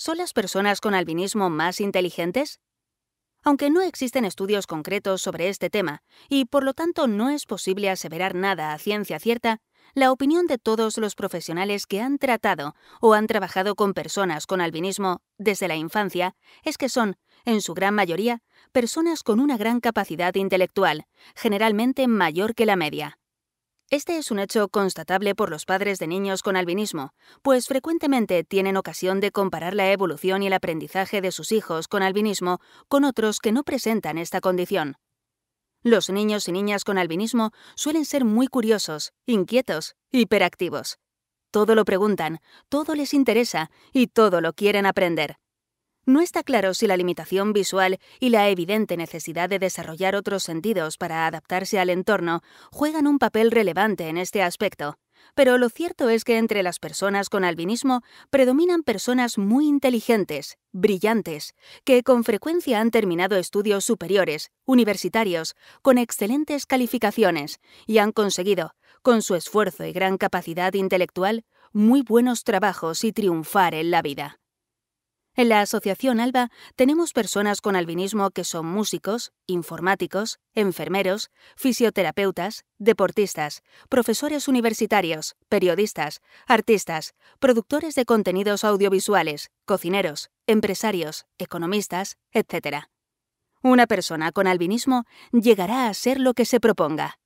¿Son las personas con albinismo más inteligentes? Aunque no existen estudios concretos sobre este tema, y por lo tanto no es posible aseverar nada a ciencia cierta, la opinión de todos los profesionales que han tratado o han trabajado con personas con albinismo desde la infancia es que son, en su gran mayoría, personas con una gran capacidad intelectual, generalmente mayor que la media. Este es un hecho constatable por los padres de niños con albinismo, pues frecuentemente tienen ocasión de comparar la evolución y el aprendizaje de sus hijos con albinismo con otros que no presentan esta condición. Los niños y niñas con albinismo suelen ser muy curiosos, inquietos, hiperactivos. Todo lo preguntan, todo les interesa y todo lo quieren aprender. No está claro si la limitación visual y la evidente necesidad de desarrollar otros sentidos para adaptarse al entorno juegan un papel relevante en este aspecto, pero lo cierto es que entre las personas con albinismo predominan personas muy inteligentes, brillantes, que con frecuencia han terminado estudios superiores, universitarios, con excelentes calificaciones y han conseguido, con su esfuerzo y gran capacidad intelectual, muy buenos trabajos y triunfar en la vida. En la Asociación ALBA tenemos personas con albinismo que son músicos, informáticos, enfermeros, fisioterapeutas, deportistas, profesores universitarios, periodistas, artistas, productores de contenidos audiovisuales, cocineros, empresarios, economistas, etc. Una persona con albinismo llegará a ser lo que se proponga.